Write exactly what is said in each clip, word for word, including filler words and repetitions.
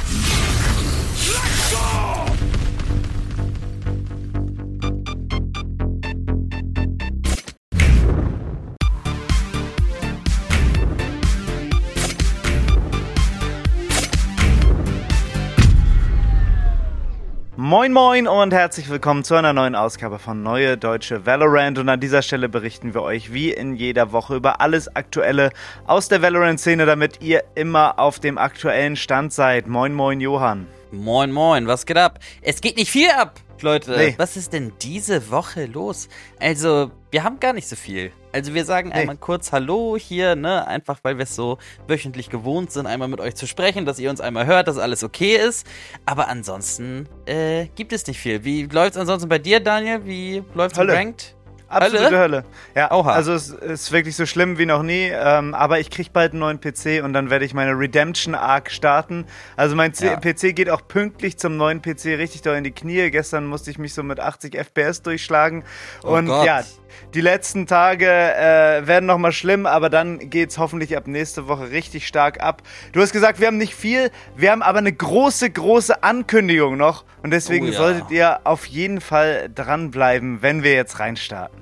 Moin moin und herzlich willkommen zu einer neuen Ausgabe von Neue Deutsche Valorant, und an dieser Stelle berichten wir euch wie in jeder Woche über alles Aktuelle aus der Valorant-Szene, damit ihr immer auf dem aktuellen Stand seid. Moin moin Johann. Moin moin, was geht ab? Es geht nicht viel ab, Leute. Nee. Was ist denn diese Woche los? Also, wir haben gar nicht so viel. Also wir sagen Nee. einmal kurz Hallo hier, ne? Einfach weil wir es so wöchentlich gewohnt sind, einmal mit euch zu sprechen, dass ihr uns einmal hört, dass alles okay ist. Aber ansonsten äh, gibt es nicht viel. Wie läuft's ansonsten bei dir, Daniel? Wie läuft's im Hölle. Ranked? Absolute Hölle? Hölle. Ja, Oha. also es ist wirklich so schlimm wie noch nie, ähm, aber ich krieg bald einen neuen P C und dann werde ich meine Redemption-Arc starten. Also mein C- Ja. P C geht auch pünktlich zum neuen P C richtig doll in die Knie. Gestern musste ich mich so mit achtzig F P S durchschlagen Oh und Gott. ja, die letzten Tage äh, werden nochmal schlimm, aber dann geht's hoffentlich ab nächste Woche richtig stark ab. Du hast gesagt, wir haben nicht viel, wir haben aber eine große, große Ankündigung noch und deswegen Oh ja. solltet ihr auf jeden Fall dranbleiben, wenn wir jetzt reinstarten.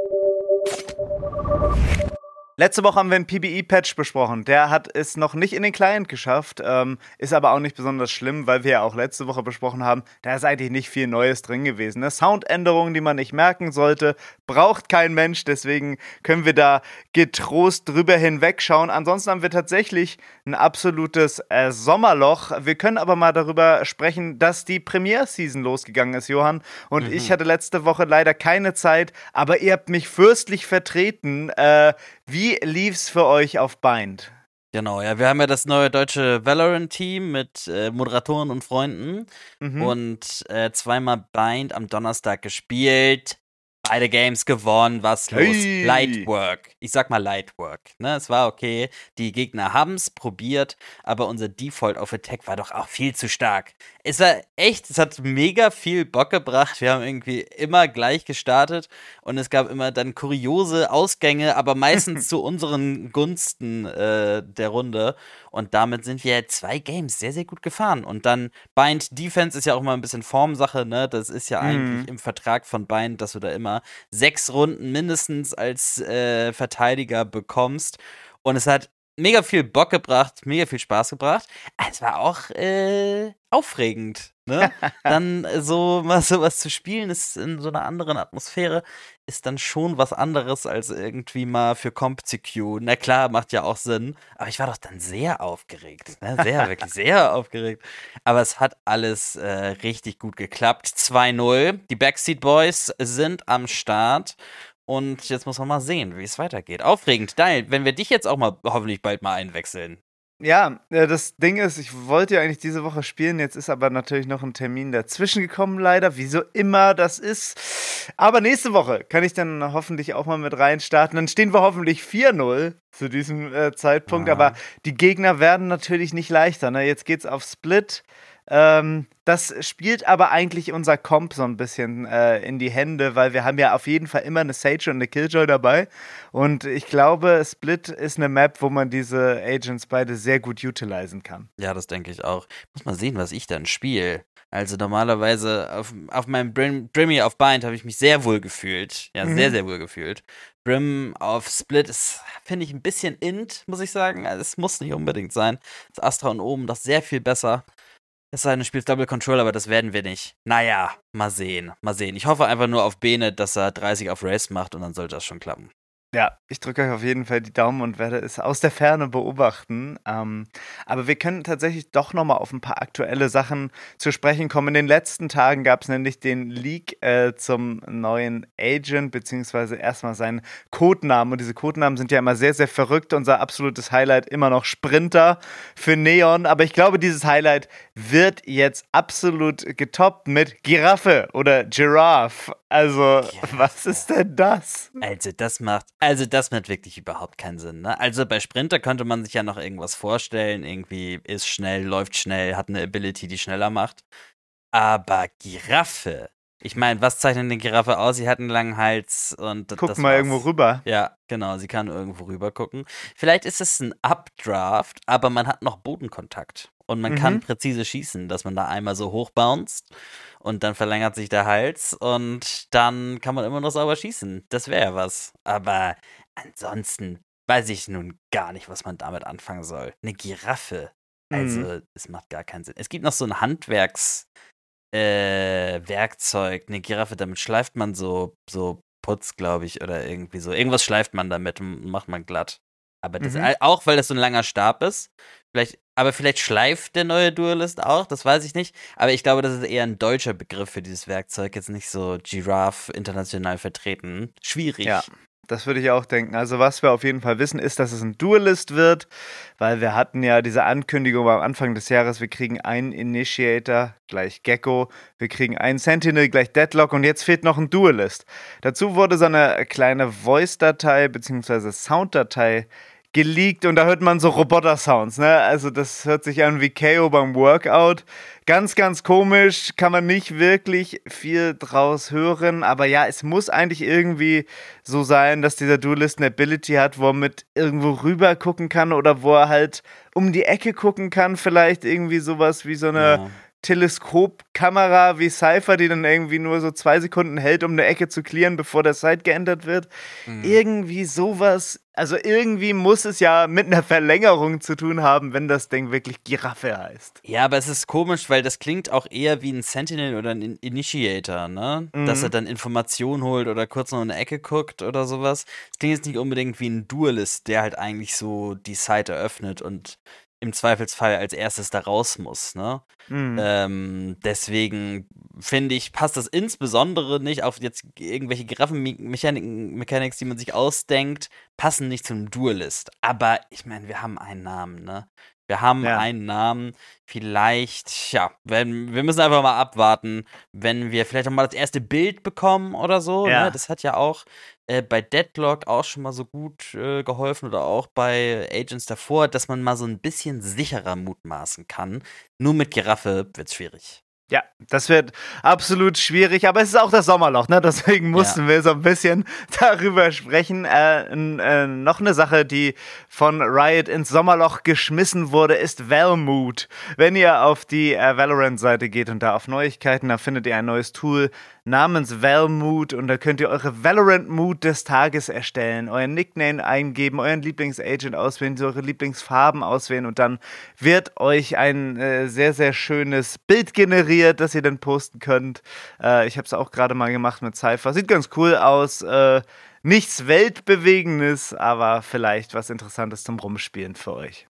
Letzte Woche haben wir einen P B E-Patch besprochen. Der hat es noch nicht in den Client geschafft, ähm, ist aber auch nicht besonders schlimm, weil wir ja auch letzte Woche besprochen haben, da ist eigentlich nicht viel Neues drin gewesen. Ne? Soundänderungen, die man nicht merken sollte, braucht kein Mensch, deswegen können wir da getrost drüber hinwegschauen. Ansonsten haben wir tatsächlich ein absolutes äh, Sommerloch. Wir können aber mal darüber sprechen, dass die Premiere-Season losgegangen ist, Johann. Und Mhm. ich hatte letzte Woche leider keine Zeit, aber ihr habt mich fürstlich vertreten. Äh, Wie lief's für euch auf Bind? Genau, ja, wir haben ja das neue deutsche Valorant-Team mit äh, Moderatoren und Freunden Mhm. und äh, zweimal Bind am Donnerstag gespielt. Beide Games gewonnen, was los? Hey. Lightwork. Ich sag mal Lightwork. Ne, es war okay. Die Gegner haben's probiert, aber unser Default auf Attack war doch auch viel zu stark. Es war echt, es hat mega viel Bock gebracht. Wir haben irgendwie immer gleich gestartet und es gab immer dann kuriose Ausgänge, aber meistens zu unseren Gunsten äh, der Runde. Und damit sind wir zwei Games sehr, sehr gut gefahren. Und dann Bind Defense ist ja auch immer ein bisschen Formsache, ne? Das ist ja Mhm. eigentlich im Vertrag von Bind, dass du da immer sechs Runden mindestens als äh, Verteidiger bekommst. Und es hat mega viel Bock gebracht, mega viel Spaß gebracht. Es war auch äh, aufregend, ne? Dann äh, so mal sowas zu spielen, ist in so einer anderen Atmosphäre, ist dann schon was anderes als irgendwie mal für CompCQ. Na klar, macht ja auch Sinn, aber ich war doch dann sehr aufgeregt, ne? Sehr, wirklich sehr aufgeregt. Aber es hat alles äh, richtig gut geklappt. zwei null, die Backseat Boys sind am Start. Und jetzt muss man mal sehen, wie es weitergeht. Aufregend. Daniel, wenn wir dich jetzt auch mal hoffentlich bald mal einwechseln. Ja, äh, das Ding ist, ich wollte ja eigentlich diese Woche spielen, jetzt ist aber natürlich noch ein Termin dazwischen gekommen, leider, wie so immer das ist. Aber nächste Woche kann ich dann hoffentlich auch mal mit reinstarten. Dann stehen wir hoffentlich vier null zu diesem äh, Zeitpunkt, Ah. aber die Gegner werden natürlich nicht leichter. Ne? Jetzt geht's auf Split. Ähm, das spielt aber eigentlich unser Comp so ein bisschen äh, in die Hände, weil wir haben ja auf jeden Fall immer eine Sage und eine Killjoy dabei. Und ich glaube, Split ist eine Map, wo man diese Agents beide sehr gut utilisieren kann. Ja, das denke ich auch. Muss mal sehen, was ich dann spiele. Also normalerweise auf, auf meinem Brim, Brimmy auf Bind habe ich mich sehr wohl gefühlt. Ja, Mhm. sehr, sehr wohl gefühlt. Brim auf Split ist, finde ich, ein bisschen int, muss ich sagen. Also, es muss nicht unbedingt sein. Das Astra und oben doch sehr viel besser. Es sei denn, du spielst Double Control, aber das werden wir nicht. Naja, mal sehen, mal sehen. Ich hoffe einfach nur auf Bene, dass er dreißig auf Race macht und dann sollte das schon klappen. Ja, ich drücke euch auf jeden Fall die Daumen und werde es aus der Ferne beobachten. Ähm, aber wir können tatsächlich doch nochmal auf ein paar aktuelle Sachen zu sprechen kommen. In den letzten Tagen gab es nämlich den Leak äh, zum neuen Agent, beziehungsweise erstmal seinen Codenamen. Und diese Codenamen sind ja immer sehr, sehr verrückt. Unser absolutes Highlight immer noch Sprinter für Neon. Aber ich glaube, dieses Highlight wird jetzt absolut getoppt mit Giraffe oder Giraffe. Also, was ist denn das? Also das macht, also das macht wirklich überhaupt keinen Sinn, ne? Also bei Sprinter könnte man sich ja noch irgendwas vorstellen, irgendwie ist schnell, läuft schnell, hat eine Ability, die schneller macht. Aber Giraffe, Ich meine, was zeichnet eine Giraffe aus? Sie hat einen langen Hals und d- Guck das mal war's. irgendwo rüber. Ja, genau, sie kann irgendwo rüber gucken. Vielleicht ist es ein Updraft, aber man hat noch Bodenkontakt. Und man kann Mhm. präzise schießen, dass man da einmal so hoch bounced und dann verlängert sich der Hals und dann kann man immer noch sauber schießen. Das wäre ja was. Aber ansonsten weiß ich nun gar nicht, was man damit anfangen soll. Eine Giraffe. Also, Mhm. es macht gar keinen Sinn. Es gibt noch so ein Handwerks- äh, Werkzeug, eine Giraffe, damit schleift man so, so Putz, glaube ich, oder irgendwie so. Irgendwas schleift man damit und macht man glatt. Aber das, Mhm. auch weil das so ein langer Stab ist. Vielleicht, aber vielleicht schleift der neue Duelist auch, das weiß ich nicht. Aber ich glaube, das ist eher ein deutscher Begriff für dieses Werkzeug, jetzt nicht so Giraffe international vertreten. Schwierig. Ja, das würde ich auch denken. Also was wir auf jeden Fall wissen, ist, dass es ein Duelist wird, weil wir hatten ja diese Ankündigung am Anfang des Jahres, wir kriegen einen Initiator, gleich Gecko, wir kriegen einen Sentinel, gleich Deadlock und jetzt fehlt noch ein Duelist. Dazu wurde so eine kleine Voice-Datei bzw. Sound-Datei geleakt und da hört man so Roboter-Sounds, ne? Also das hört sich an wie K O beim Workout. Ganz, ganz komisch, kann man nicht wirklich viel draus hören, aber ja, es muss eigentlich irgendwie so sein, dass dieser Duelist eine Ability hat, wo er mit irgendwo rüber gucken kann oder wo er halt um die Ecke gucken kann, vielleicht irgendwie sowas wie so eine Ja. Teleskopkamera wie Cypher, die dann irgendwie nur so zwei Sekunden hält, um eine Ecke zu clearen, bevor der Site geändert wird. Mhm. Irgendwie sowas, also irgendwie muss es ja mit einer Verlängerung zu tun haben, wenn das Ding wirklich Giraffe heißt. Ja, aber es ist komisch, weil das klingt auch eher wie ein Sentinel oder ein In- Initiator, ne? Dass er Mhm. dann Informationen holt oder kurz noch in eine Ecke guckt oder sowas. Es klingt jetzt nicht unbedingt wie ein Duelist, der halt eigentlich so die Site eröffnet und im Zweifelsfall als erstes da raus muss, ne? Mhm. Ähm, deswegen finde ich, passt das insbesondere nicht auf jetzt irgendwelche Giraffen-Mechanics, die man sich ausdenkt, passen nicht zum Duelist. Aber ich meine, wir haben einen Namen, ne? Wir haben Ja. einen Namen. Vielleicht, ja, wenn, wir müssen einfach mal abwarten, wenn wir vielleicht auch mal das erste Bild bekommen oder so. Ja. Ne? Das hat ja auch äh, bei Deadlock auch schon mal so gut äh, geholfen oder auch bei Agents davor, dass man mal so ein bisschen sicherer mutmaßen kann. Nur mit Giraffe wird's schwierig. Ja, das wird absolut schwierig, aber es ist auch das Sommerloch, ne? Deswegen mussten Ja. wir so ein bisschen darüber sprechen. Äh, n- äh, noch eine Sache, die von Riot ins Sommerloch geschmissen wurde, ist Valmood. Wenn ihr auf die äh, Valorant-Seite geht und da auf Neuigkeiten, da findet ihr ein neues Tool namens Valmood und da könnt ihr eure Valorant-Mood des Tages erstellen, euren Nickname eingeben, euren Lieblingsagent auswählen, eure Lieblingsfarben auswählen und dann wird euch ein äh, sehr, sehr schönes Bild generiert, das ihr dann posten könnt. Äh, ich habe es auch gerade mal gemacht mit Cypher. Sieht ganz cool aus. Äh, nichts Weltbewegendes, aber vielleicht was Interessantes zum Rumspielen für euch.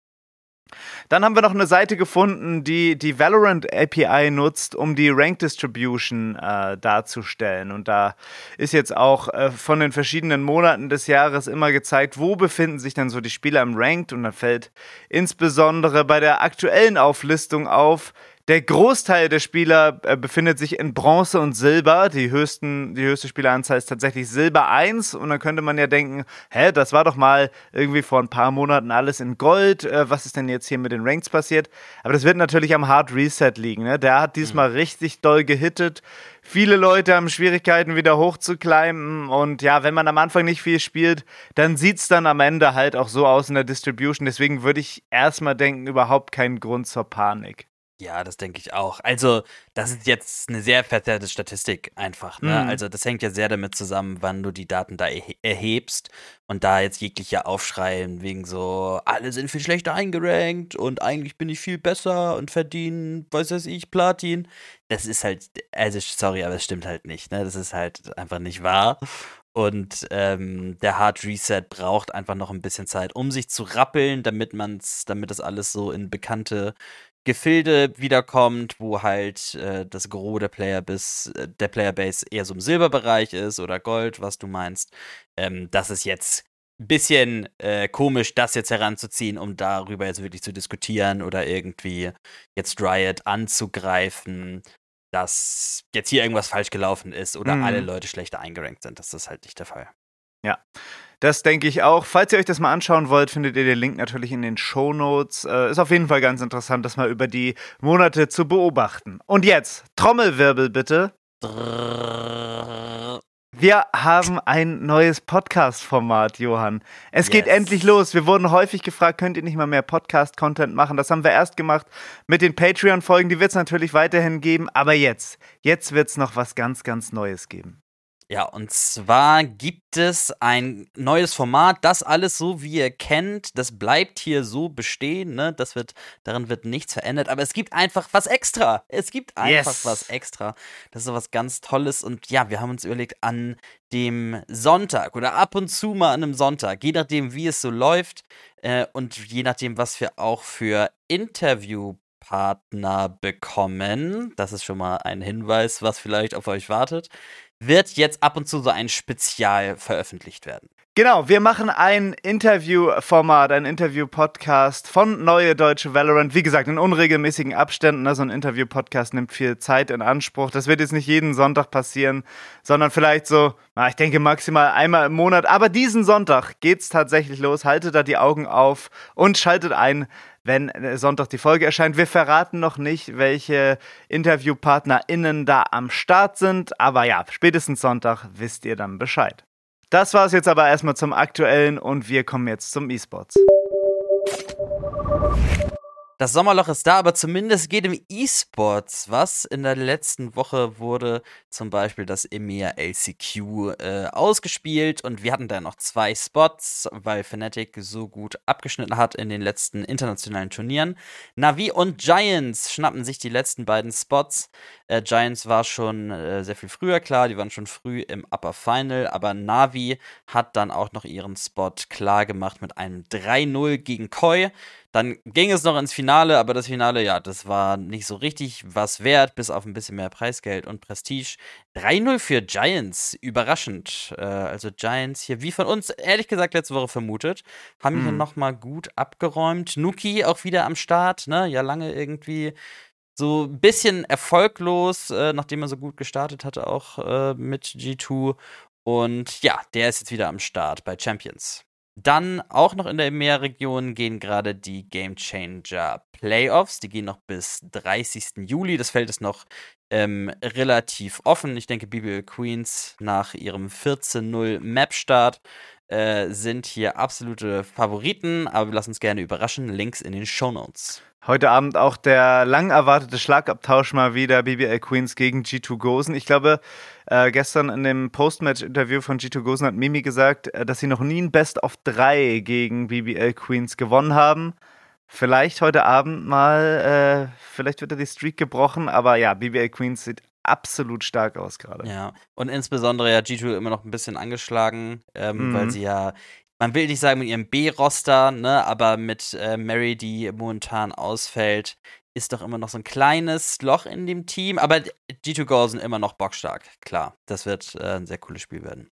Dann haben wir noch eine Seite gefunden, die die Valorant A P I nutzt, um die Rank Distribution äh, darzustellen. Und da ist jetzt auch äh, von den verschiedenen Monaten des Jahres immer gezeigt, wo befinden sich dann so die Spieler im Ranked. Und dann fällt insbesondere bei der aktuellen Auflistung auf, der Großteil der Spieler äh, befindet sich in Bronze und Silber. Die, höchsten, die höchste Spieleranzahl ist tatsächlich Silber eins. Und dann könnte man ja denken, hä, das war doch mal irgendwie vor ein paar Monaten alles in Gold. Äh, was ist denn jetzt hier mit den Ranks passiert? Aber das wird natürlich am Hard Reset liegen. Ne? Der hat diesmal mhm. richtig doll gehittet. Viele Leute haben Schwierigkeiten, wieder hochzuklimmen. Und ja, wenn man am Anfang nicht viel spielt, dann sieht es dann am Ende halt auch so aus in der Distribution. Deswegen würde ich erstmal denken, überhaupt keinen Grund zur Panik. Ja, das denke ich auch. Also, das ist jetzt eine sehr verzerrte Statistik einfach, ne? Mhm. Also, das hängt ja sehr damit zusammen, wann du die Daten da erhe- erhebst und da jetzt jeglicher Aufschrei wegen so, alle sind viel schlechter eingerankt und eigentlich bin ich viel besser und verdiene, weiß weiß ich, Platin. Das ist halt, also sorry, aber es stimmt halt nicht, ne? Das ist halt einfach nicht wahr. Und ähm, der Hard Reset braucht einfach noch ein bisschen Zeit, um sich zu rappeln, damit man's, damit das alles so in bekannte Gefilde wiederkommt, wo halt äh, das Gros der Player bis äh, der Playerbase eher so im Silberbereich ist oder Gold, was du meinst. Ähm, das ist jetzt ein bisschen äh, komisch, das jetzt heranzuziehen, um darüber jetzt wirklich zu diskutieren oder irgendwie jetzt Riot anzugreifen, dass jetzt hier irgendwas falsch gelaufen ist oder Mhm. alle Leute schlechter eingerankt sind. Das ist halt nicht der Fall. Ja, das denke ich auch. Falls ihr euch das mal anschauen wollt, findet ihr den Link natürlich in den Shownotes. Äh, ist auf jeden Fall ganz interessant, das mal über die Monate zu beobachten. Und jetzt, Trommelwirbel bitte. Drrrr. Wir haben ein neues Podcast-Format, Johann. Es Yes. geht endlich los. Wir wurden häufig gefragt, könnt ihr nicht mal mehr Podcast-Content machen? Das haben wir erst gemacht mit den Patreon-Folgen. Die wird es natürlich weiterhin geben. Aber jetzt, jetzt wird es noch was ganz, ganz Neues geben. Ja, und zwar gibt es ein neues Format, das alles so wie ihr kennt, das bleibt hier so bestehen, ne? Das wird, daran wird nichts verändert, aber es gibt einfach was extra. Es gibt einfach Yes. was extra. Das ist so was ganz Tolles und ja, wir haben uns überlegt, an dem Sonntag oder ab und zu mal an einem Sonntag, je nachdem, wie es so läuft äh, und je nachdem, was wir auch für Interviewpartner bekommen, das ist schon mal ein Hinweis, was vielleicht auf euch wartet, wird jetzt ab und zu so ein Spezial veröffentlicht werden. Genau, wir machen ein Interviewformat, ein Interview-Podcast von Neue Deutsche Valorant. Wie gesagt, in unregelmäßigen Abständen. Ne? So ein Interview-Podcast nimmt viel Zeit in Anspruch. Das wird jetzt nicht jeden Sonntag passieren, sondern vielleicht so, na, ich denke maximal einmal im Monat. Aber diesen Sonntag geht's tatsächlich los. Haltet da die Augen auf und schaltet ein, wenn Sonntag die Folge erscheint. Wir verraten noch nicht, welche InterviewpartnerInnen da am Start sind. Aber ja, spätestens Sonntag wisst ihr dann Bescheid. Das war's jetzt aber erstmal zum Aktuellen und wir kommen jetzt zum E-Sports. Das Sommerloch ist da, aber zumindest geht im E-Sports was. In der letzten Woche wurde zum Beispiel das EMEA L C Q äh, ausgespielt und wir hatten da noch zwei Spots, weil Fnatic so gut abgeschnitten hat in den letzten internationalen Turnieren. Navi und Giants schnappen sich die letzten beiden Spots. Äh, Giants war schon äh, sehr viel früher klar, die waren schon früh im Upper Final, aber Navi hat dann auch noch ihren Spot klar gemacht mit einem drei null gegen Koi. Dann ging es noch ins Finale, aber das Finale, ja, das war nicht so richtig was wert, bis auf ein bisschen mehr Preisgeld und Prestige. drei null für Giants, überraschend. Äh, also Giants hier, wie von uns, ehrlich gesagt, letzte Woche vermutet, haben Mhm. hier nochmal gut abgeräumt. Nuki auch wieder am Start, ne, ja lange irgendwie so ein bisschen erfolglos, äh, nachdem er so gut gestartet hatte, auch äh, mit G zwei. Und ja, der ist jetzt wieder am Start bei Champions. Dann auch noch in der EMEA-Region gehen gerade die Game Changer Playoffs. Die gehen noch bis dreißigsten Juli. Das Feld ist noch ähm, relativ offen. Ich denke, B B L Queens nach ihrem vierzehn null Map-Start äh, sind hier absolute Favoriten. Aber wir lassen uns gerne überraschen. Links in den Shownotes. Heute Abend auch der lang erwartete Schlagabtausch mal wieder, B B L Queens gegen G zwei Gosen. Ich glaube, äh, gestern in dem Postmatch-Interview von G zwei Gosen hat Mimi gesagt, äh, dass sie noch nie ein Best of drei gegen B B L Queens gewonnen haben. Vielleicht heute Abend mal, äh, vielleicht wird da die Streak gebrochen, aber ja, B B L Queens sieht absolut stark aus gerade. Ja, und insbesondere ja G zwei immer noch ein bisschen angeschlagen, ähm, Mhm. weil sie ja, man will nicht sagen mit ihrem B-Roster, ne, aber mit äh, Mary, die momentan ausfällt, ist doch immer noch so ein kleines Loch in dem Team. Aber G zwei Gosen immer noch bockstark, klar. Das wird äh, ein sehr cooles Spiel werden.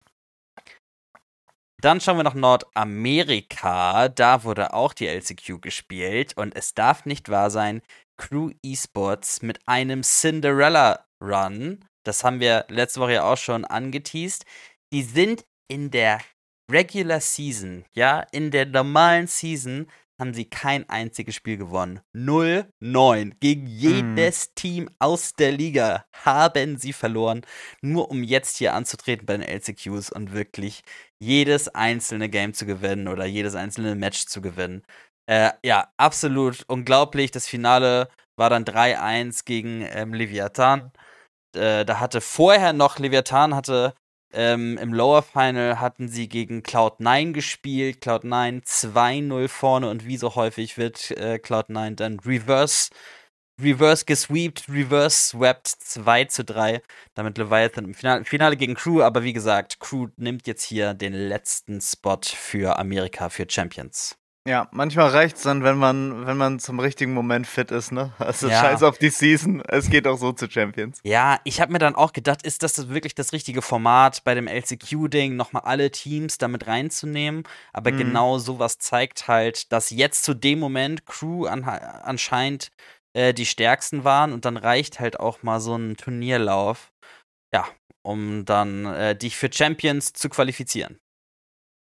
Dann schauen wir nach Nordamerika. Da wurde auch die L C Q gespielt. Und es darf nicht wahr sein, Crew Esports mit einem Cinderella-Run. Das haben wir letzte Woche ja auch schon angeteased. Die sind in der Regular Season, ja, in der normalen Season haben sie kein einziges Spiel gewonnen. null neun. Gegen jedes mm. Team aus der Liga haben sie verloren, nur um jetzt hier anzutreten bei den L C Qs und wirklich jedes einzelne Game zu gewinnen oder jedes einzelne Match zu gewinnen. Äh, ja, absolut unglaublich. Das Finale war dann drei eins gegen ähm, Leviathan. Äh, da hatte vorher noch, Leviathan hatte Ähm, im Lower Final hatten sie gegen Cloud nine gespielt. Cloud nine zwei null vorne und wie so häufig wird äh, Cloud nine dann reverse, reverse gesweept, reverse swept zwei zu drei. Damit Leviathan im Finale, Finale gegen Crew, aber wie gesagt, Crew nimmt jetzt hier den letzten Spot für Amerika, für Champions. Ja, manchmal reicht's dann, wenn man, wenn man zum richtigen Moment fit ist, ne? Also Ja. scheiß auf die Season, es geht auch so zu Champions. Ja, ich habe mir dann auch gedacht, ist das wirklich das richtige Format bei dem L C Q-Ding, nochmal alle Teams damit reinzunehmen? Aber Mhm. genau sowas zeigt halt, dass jetzt zu dem Moment Crew an, anscheinend äh, die stärksten waren und dann reicht halt auch mal so ein Turnierlauf, ja, um dann äh, dich für Champions zu qualifizieren.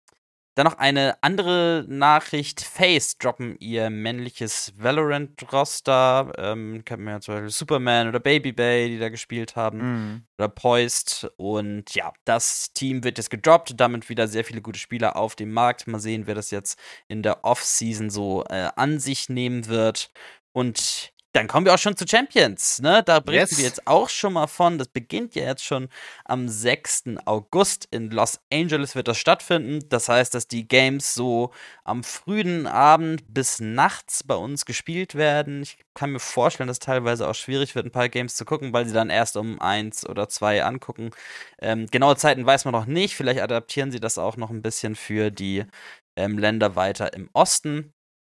Dann noch eine andere Nachricht. FaZe droppen ihr männliches Valorant-Roster. Ähm, kennt man ja zum Beispiel Superman oder Baby Bay, die da gespielt haben. Mhm. Oder Poised. Und ja, das Team wird jetzt gedroppt. Damit wieder sehr viele gute Spieler auf dem Markt. Mal sehen, wer das jetzt in der Off-Season so äh, an sich nehmen wird. Und dann kommen wir auch schon zu Champions, ne? Da berichten Yes. wir jetzt auch schon mal von. Das beginnt ja jetzt schon am sechsten August. In Los Angeles wird das stattfinden. Das heißt, dass die Games so am frühen Abend bis nachts bei uns gespielt werden. Ich kann mir vorstellen, dass teilweise auch schwierig wird, ein paar Games zu gucken, weil sie dann erst um eins oder zwei angucken. Ähm, genaue Zeiten weiß man noch nicht. Vielleicht adaptieren sie das auch noch ein bisschen für die ähm, Länder weiter im Osten.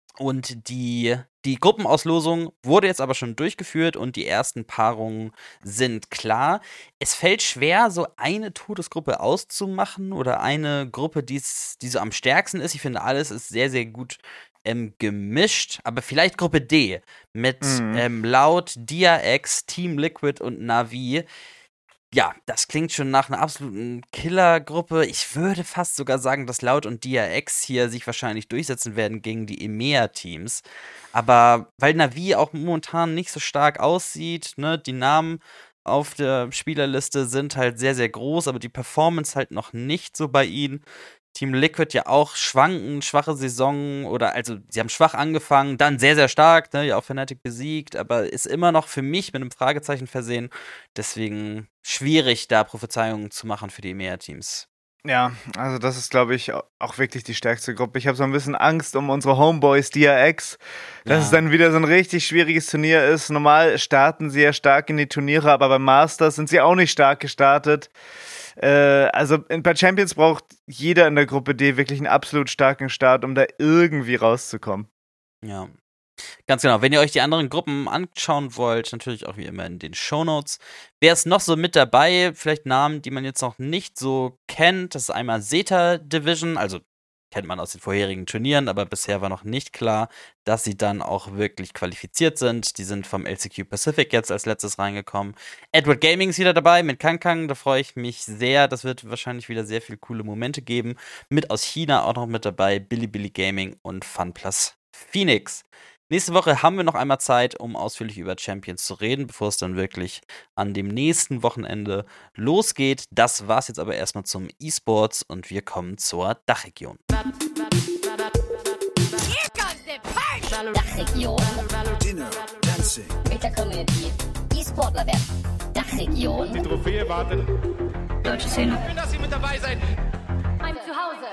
Und die, die Gruppenauslosung wurde jetzt aber schon durchgeführt und die ersten Paarungen sind klar. Es fällt schwer, so eine Todesgruppe auszumachen oder eine Gruppe, die's, die so am stärksten ist. Ich finde, alles ist sehr, sehr gut ähm, gemischt. Aber vielleicht Gruppe D mit Mhm. ähm, Loud, Dia-X, Team Liquid und Na'Vi. Ja, das klingt schon nach einer absoluten Killergruppe. Ich würde fast sogar sagen, dass Loud und Dia-X hier sich wahrscheinlich durchsetzen werden gegen die E M E A-Teams. Aber weil Na'Vi auch momentan nicht so stark aussieht, ne, die Namen auf der Spielerliste sind halt sehr, sehr groß, aber die Performance halt noch nicht so bei ihnen. Team Liquid ja auch schwanken, schwache Saison oder also sie haben schwach angefangen, dann sehr, sehr stark, ne, ja auch Fnatic besiegt, aber ist immer noch für mich mit einem Fragezeichen versehen. Deswegen schwierig, da Prophezeiungen zu machen für die E M E A-Teams. Ja, also das ist, glaube ich, auch wirklich die stärkste Gruppe. Ich habe so ein bisschen Angst um unsere Homeboys, Dia-X, dass Ja. es dann wieder so ein richtig schwieriges Turnier ist. Normal starten sie ja stark in die Turniere, aber beim Masters sind sie auch nicht stark gestartet. Äh, also bei Champions braucht jeder in der Gruppe D wirklich einen absolut starken Start, um da irgendwie rauszukommen. Ja. Ganz genau. Wenn ihr euch die anderen Gruppen anschauen wollt, natürlich auch wie immer in den Shownotes. Wer ist noch so mit dabei? Vielleicht Namen, die man jetzt noch nicht so kennt. Das ist einmal Zeta Division, also kennt man aus den vorherigen Turnieren, aber bisher war noch nicht klar, dass sie dann auch wirklich qualifiziert sind. Die sind vom L C Q Pacific jetzt als letztes reingekommen. Edward Gaming ist wieder dabei mit Kankang, da freue ich mich sehr. Das wird wahrscheinlich wieder sehr viele coole Momente geben. Mit aus China auch noch mit dabei Bilibili Gaming und FunPlus Phoenix. Nächste Woche haben wir noch einmal Zeit, um ausführlich über Champions zu reden, bevor es dann wirklich an dem nächsten Wochenende losgeht. Das war's jetzt aber erstmal zum E-Sports und wir kommen zur Dachregion. Dachregion. Dinner, Dancing. Mit der Community. E-Sportler werden. Dachregion. Die Trophäe wartet. Deutsche Szene. Schön, dass Sie mit dabei seid. Mein Zuhause.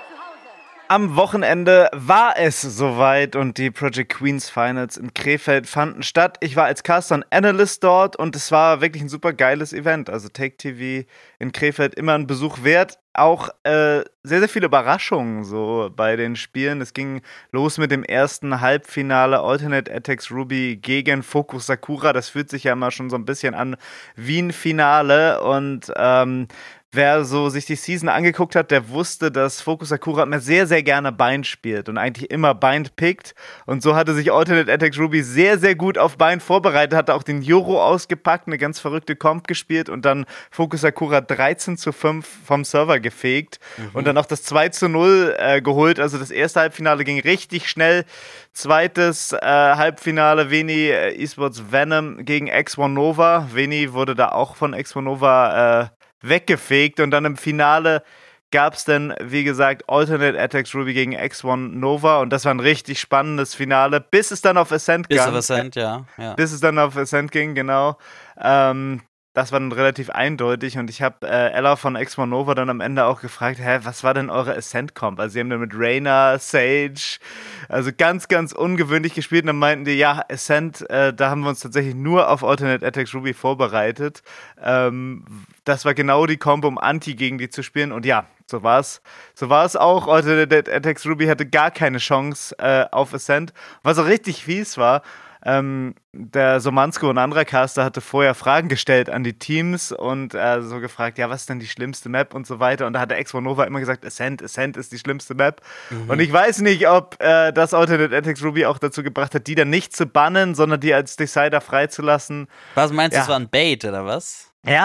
Am Wochenende war es soweit und die Project Queens Finals in Krefeld fanden statt. Ich war als Caster und Analyst dort und es war wirklich ein super geiles Event. Also Take T V in Krefeld immer ein Besuch wert. Auch äh, sehr, sehr viele Überraschungen so bei den Spielen. Es ging los mit dem ersten Halbfinale Alternate Attacks Ruby gegen Focus Sakura. Das fühlt sich ja immer schon so ein bisschen an wie ein Finale und ähm, wer so sich die Season angeguckt hat, der wusste, dass Focus Sakura immer sehr, sehr gerne Bind spielt und eigentlich immer Bind pickt. Und so hatte sich Alternate Attacks Ruby sehr, sehr gut auf Bind vorbereitet, hatte auch den Yoro ausgepackt, eine ganz verrückte Comp gespielt und dann Focus Sakura dreizehn zu fünf vom Server gefegt mhm. und dann auch das zwei zu null äh, geholt. Also das erste Halbfinale ging richtig schnell. Zweites äh, Halbfinale Veni äh, Esports Venom gegen X eins Nova. Veni wurde da auch von X eins Nova äh, weggefegt und dann im Finale gab es dann, wie gesagt, Alternate Attacks Ruby gegen X eins Nova und das war ein richtig spannendes Finale, bis es dann auf Ascent ging. Bis auf Ascent, ja. ja. Bis es dann auf Ascent ging, genau. Ähm, das war dann relativ eindeutig und ich habe äh, Ella von X eins Nova dann am Ende auch gefragt, hä, was war denn eure Ascent-Comp? Also sie haben dann mit Reyna, Sage, also ganz, ganz ungewöhnlich gespielt und dann meinten die, ja, Ascent, äh, da haben wir uns tatsächlich nur auf Alternate Attacks Ruby vorbereitet. Ähm, das war genau die Combo, um Anti gegen die zu spielen und ja, so war es. So war es auch. Alternate Attacks Ruby hatte gar keine Chance äh, auf Ascent. Was auch richtig fies war, Ähm, der Somansko, ein anderer Caster, hatte vorher Fragen gestellt an die Teams und äh, so gefragt, ja, was ist denn die schlimmste Map und so weiter. Und da hat der X eins Nova immer gesagt, Ascent, Ascent ist die schlimmste Map. Mhm. Und ich weiß nicht, ob äh, das Alternate Attacks Ruby auch dazu gebracht hat, die dann nicht zu bannen, sondern die als Decider freizulassen. Was meinst du, ja. das war ein Bait oder was? Ja,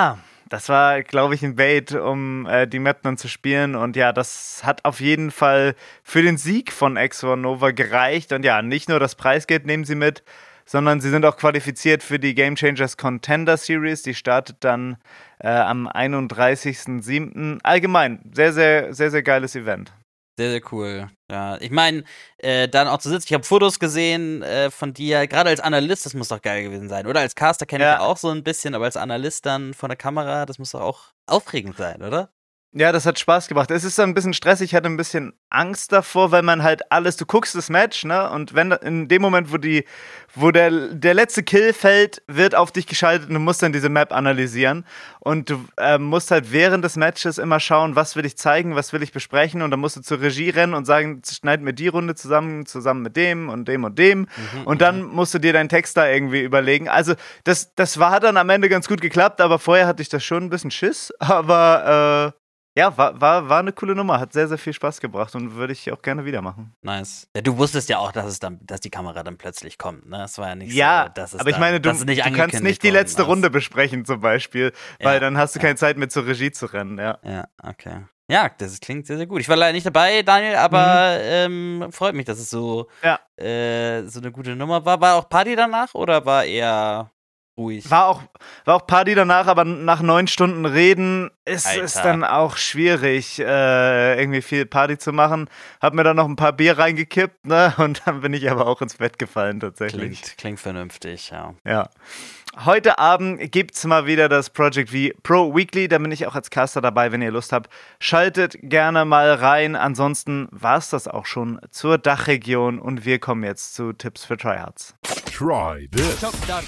das war, glaube ich, ein Bait, um äh, die Map dann zu spielen. Und ja, das hat auf jeden Fall für den Sieg von X eins Nova gereicht. Und ja, nicht nur das Preisgeld nehmen sie mit, sondern sie sind auch qualifiziert für die Game Changers Contender Series. Die startet dann äh, am einunddreißigsten siebten Allgemein, sehr, sehr, sehr, sehr geiles Event. Sehr, sehr cool. Ja, ich meine, äh, dann auch zu sitzen, ich habe Fotos gesehen äh, von dir, gerade als Analyst, das muss doch geil gewesen sein. Oder als Caster kenne ich Ja. ja auch so ein bisschen, aber als Analyst dann von der Kamera, das muss doch auch aufregend sein, oder? Ja, das hat Spaß gemacht. Es ist dann ein bisschen stressig, ich hatte ein bisschen Angst davor, weil man halt alles, du guckst das Match, ne? Und wenn in dem Moment, wo die, wo der, der letzte Kill fällt, wird auf dich geschaltet und du musst dann diese Map analysieren. Und du äh, musst halt während des Matches immer schauen, was will ich zeigen, was will ich besprechen. Und dann musst du zur Regie rennen und sagen, schneid mir die Runde zusammen, zusammen mit dem und dem und dem. Mhm, und dann musst du dir deinen Text da irgendwie überlegen. Also das, das war dann am Ende ganz gut geklappt, aber vorher hatte ich das schon ein bisschen Schiss. Aber äh, ja, war, war, war eine coole Nummer, hat sehr, sehr viel Spaß gebracht und würde ich auch gerne wieder machen. Nice. Ja, du wusstest ja auch, dass es dann, dass die Kamera dann plötzlich kommt, ne? Es war ja nicht Ja, so, dass es aber ich dann, meine, du, dass es nicht du kannst nicht die angekündigt letzte worden Runde besprechen zum Beispiel, weil Ja, dann hast du ja. keine Zeit mehr zur Regie zu rennen, ja. Ja, okay. Ja, das klingt sehr, sehr gut. Ich war leider nicht dabei, Daniel, aber ähm, freut mich, dass es so, Ja. äh, so eine gute Nummer war. War auch Party danach oder war eher ruhig? War auch, war auch Party danach, aber nach neun Stunden Reden ist es Alter. dann auch schwierig, äh, irgendwie viel Party zu machen. Hab mir dann noch ein paar Bier reingekippt, ne? Und dann bin ich aber auch ins Bett gefallen tatsächlich. Klingt, klingt vernünftig, ja. Ja. Heute Abend gibt's mal wieder das Project V Pro Weekly. Da bin ich auch als Caster dabei, wenn ihr Lust habt. Schaltet gerne mal rein. Ansonsten war's das auch schon zur Dachregion und wir kommen jetzt zu Tipps für Tryhards. Try this.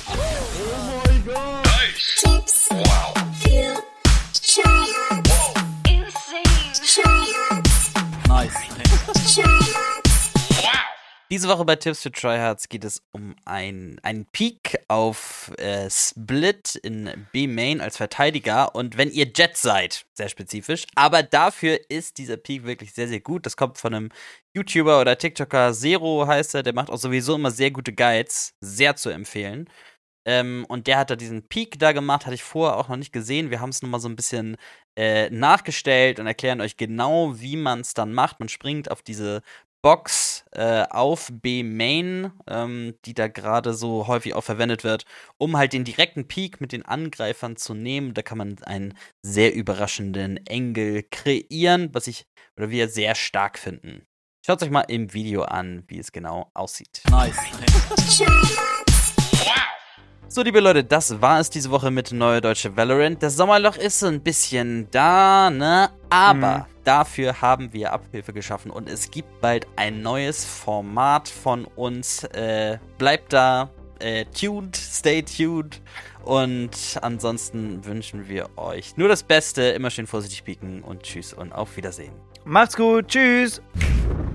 Tips für Tryhards. Tryhards. Nice. Tryhards. Diese Woche bei Tipps für Tryhards geht es um ein, einen Peak auf äh, Split in B-Main als Verteidiger. Und wenn ihr Jet seid, sehr spezifisch, aber dafür ist dieser Peak wirklich sehr, sehr gut. Das kommt von einem YouTuber oder TikToker, Zero heißt er, der macht auch sowieso immer sehr gute Guides, sehr zu empfehlen. Ähm, und der hat da diesen Peak da gemacht, hatte ich vorher auch noch nicht gesehen. Wir haben es nochmal so ein bisschen äh, nachgestellt und erklären euch genau, wie man es dann macht. Man springt auf diese Box äh, auf B-Main, ähm, die da gerade so häufig auch verwendet wird, um halt den direkten Peak mit den Angreifern zu nehmen. Da kann man einen sehr überraschenden Engel kreieren, was ich oder wir sehr stark finden. Schaut euch mal im Video an, wie es genau aussieht. Nice. So, liebe Leute, das war es diese Woche mit Neue Deutsche Valorant. Das Sommerloch ist so ein bisschen da, ne? Aber Mhm. dafür haben wir Abhilfe geschaffen und es gibt bald ein neues Format von uns. Äh, bleibt da, äh, tuned, stay tuned. Und ansonsten wünschen wir euch nur das Beste, immer schön vorsichtig pieken und tschüss und auf Wiedersehen. Macht's gut, tschüss!